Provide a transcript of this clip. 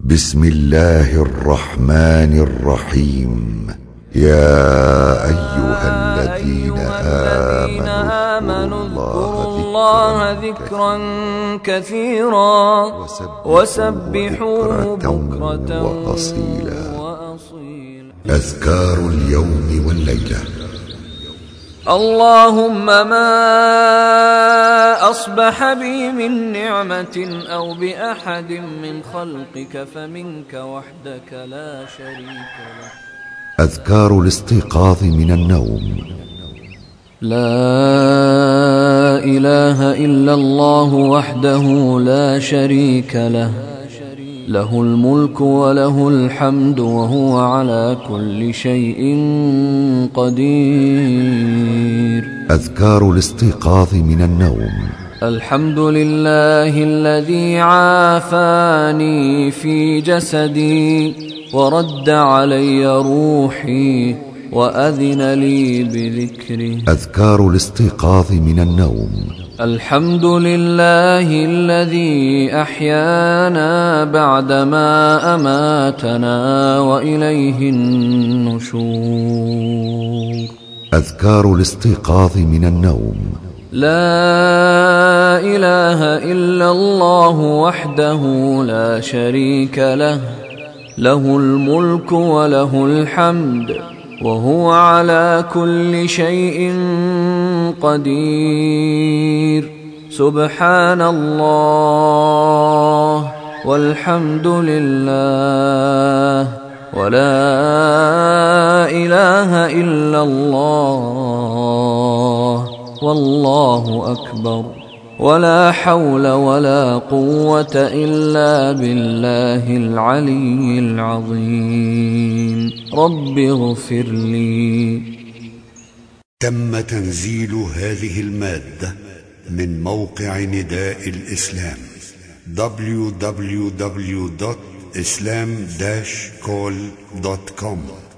بسم الله الرحمن الرحيم. يا أيها الذين آمنوا اذكروا الله ذكرا كثيرا وسبحوه بكرة وأصيلا. أذكار اليوم والليلة. اللهم ما أصبح بي من نعمة أو بأحد من خلقك فمنك وحدك لا شريك له. أذكار الاستيقاظ من النوم. لا إله إلا الله وحده لا شريك له، له الملك وله الحمد وهو على كل شيء قدير. أذكار الاستيقاظ من النوم. الحمد لله الذي عافاني في جسدي ورد علي روحي وأذن لي بذكره. أذكار الاستيقاظ من النوم. الحمد لله الذي أحيانا بعدما أماتنا وإليه النشور. أذكار الاستيقاظ من النوم. لا إله إلا الله وحده لا شريك له، له الملك وله الحمد وهو على كل شيء قدير. سبحان الله والحمد لله ولا إله إلا الله والله أكبر، ولا حول ولا قوة إلا بالله العلي العظيم. رب اغفر لي. تم تنزيل هذه المادة من موقع نداء الإسلام www.islam-call.com